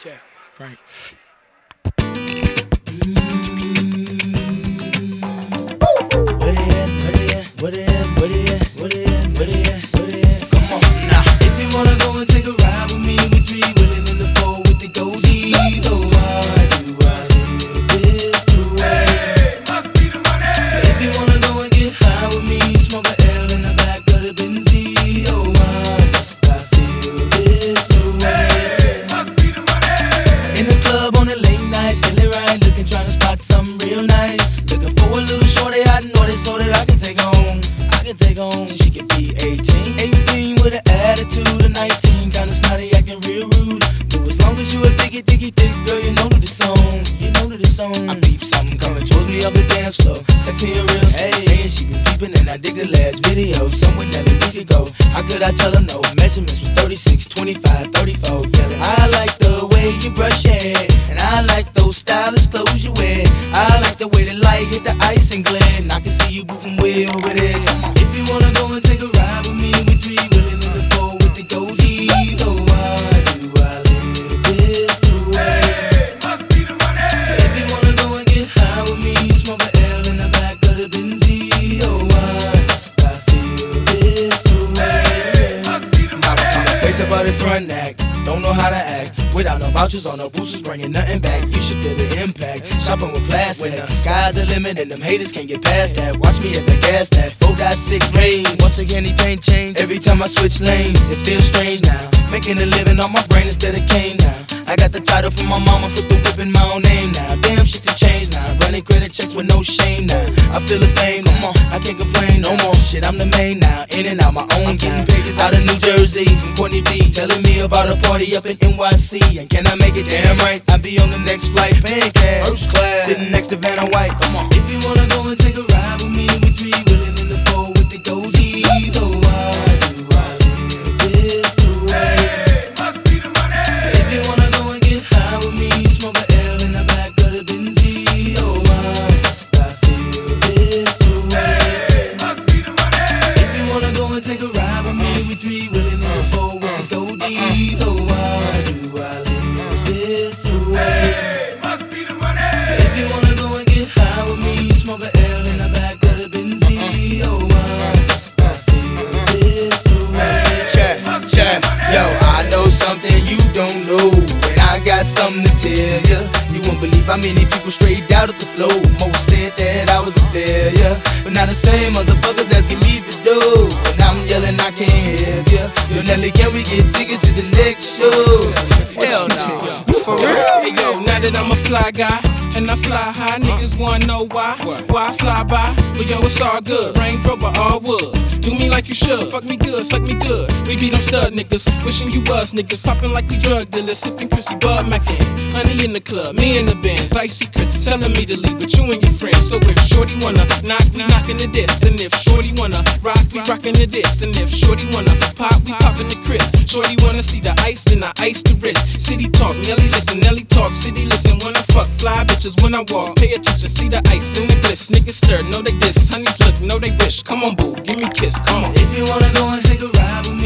Check. Right. Where they at? Come on now. If you wanna go and take a ride with me, we three willing in the four with the goldies. Oh, why do I live this way? Hey, must be the money. If you wanna go and get high with me, smoke a L in the back of the Benzie. Oh, why must I feel this way? Hey, must be the money. In the club on a late night, feeling right, looking, trying to spot something real nice. Looking for a little shorty, I know it so that I can take home. She could be 18 with an attitude of 19, kinda snotty, acting real rude. But as long as you a thick girl, you know that it's on. I peep something coming towards me up the dance floor, sexy and real slow. Saying she been peeping and I dig the last video, somewhere that a week ago. How could I tell her no? Measurements was 36, 25, 34, yelling. I like the way you brush your hair, and I like those stylish clothes you wear. I like the way the light hit the ice and glare, and I can see you moving way over there. If you wanna go and take a ride with me, we three willing in the four with the goldies. Oh, why do I live this way? Hey, must be the money. If you wanna go and get high with me, smoke a L in the back of the Benzie. Oh, why must I feel this way? Hey, must be the money. Face up out the front act, don't know how to act. Without no vouchers on no boosters, bringing nothing back. You should feel the impact. Shopping with plastic. When the sky's the limit and them haters can't get past that. Watch me as I gas that 4.6 range. Once again, anything change. Every time I switch lanes, it feels strange now. Making a living on my brain instead of cane now. I got the title from my mama, put the whip in my own name now. Damn shit to change now. Running credit checks with no shame now. I feel the fame, come on, I can't complain no more. Shit, I'm the main now. In and out my own time. Pages out of New Jersey from Courtney B. Telling me about a party up in NYC. And can I make it damn right? I'll be on the next flight, paying cash. First class. Sitting next to Vanna White, come on. If you wanna go and take a ride with me, we three willing in the four with the goldies. Oh, why do I live this way? Hey, must be the money. If you wanna go and get high with me, smoke a L in the back of the Benzie. Oh, why must I feel this way? Hey, must be the money. If you wanna go and take a ride with me, we three willing in the four with the goldies. Oh, why do I live this way? Hey, must be the money. If you wanna go and get high with me, smoke a L in the back of the Benzie. Oh, why must I feel this way? Check, yo, I know something you don't know, and I got something to tell ya. You won't believe how many people straight out of the flow. Most said that I was a failure, but now the same motherfuckers asking me for dough. And I'm yelling I can't help ya. Yo, Nelly, can we get tickets to the next show? Hell no. For real? Hey, yo, now that I'm a fly guy and I fly high, niggas wanna know why? Why I fly by? But yo, it's all good. Range Rover, all wood. Do me like you should. Fuck me good, suck me good. We be them stud niggas. Wishing you was niggas. Popping like we drug dealers. Sipping Chrissy Bud Mackin. Honey in the club, me in the Benz. Icy Chris telling me to leave, but you and your friends. So if Shorty wanna knock, we knockin' the diss. And if Shorty wanna rock, we rockin' the diss. And if Shorty wanna pop, we poppin' the Chris. Shorty wanna see the ice, then I ice the wrist. City talk, Nelly listen, Nelly talk. City listen, when I fuck fly bitches, when I walk. Pay attention, see the ice in the bliss. Niggas stir, know they diss. Honeys look, know they wish. Come on, boo, give me a kiss, come on. If you wanna go and take a ride with me,